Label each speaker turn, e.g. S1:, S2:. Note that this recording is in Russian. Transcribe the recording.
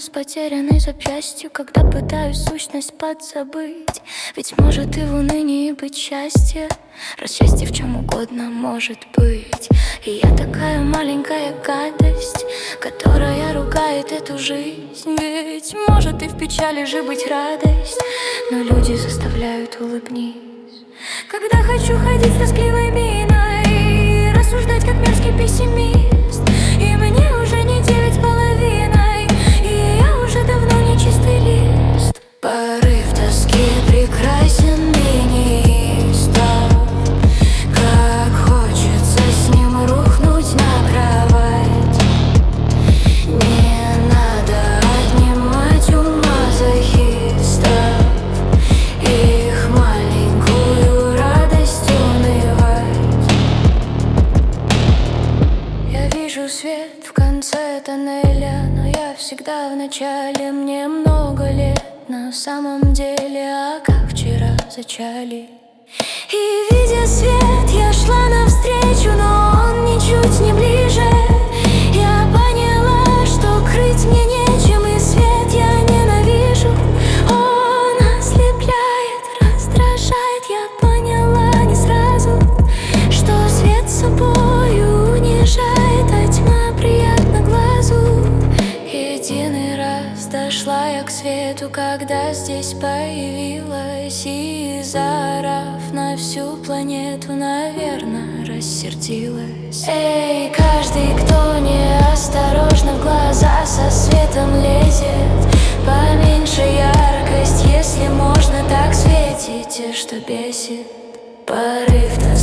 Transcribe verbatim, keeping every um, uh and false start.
S1: с потерянной запястью, когда пытаюсь сущность подзабыть. Ведь может и в унынии быть счастье, раз счастье в чем угодно может быть. И я такая маленькая гадость, которая ругает эту жизнь. Ведь может и в печали же быть радость, но люди заставляют улыбнись. Когда хочу ходить с тоскливой миной, рассуждать как мерзкий пессимист, и мне уже не девять с половиной, и я уже давно не чистый лист. Порыв тоски прекрасен и неистов, как хочется с ним рухнуть на кровать. Не надо отнимать у мазохистов их маленькую радость унывать. Я вижу свет в конце тоннеля, но я всегда в начале. Мне много лет на самом деле, а как вчера зачали. И видя свет, я шла навстречу, но он ничуть не ближе. Я поняла, что крыть мне нечем, и свет я ненавижу. Он ослепляет, раздражает. Я поняла не сразу, что свет собою унижает, а тьма приятна глазу. Единый раз дошла я к свету, когда здесь появилась, и заорав на всю планету, наверное, рассердилась. Эй, каждый, кто неосторожно в глаза со светом лезет, поменьше яркость, если можно так, светите, что бесит. Порыв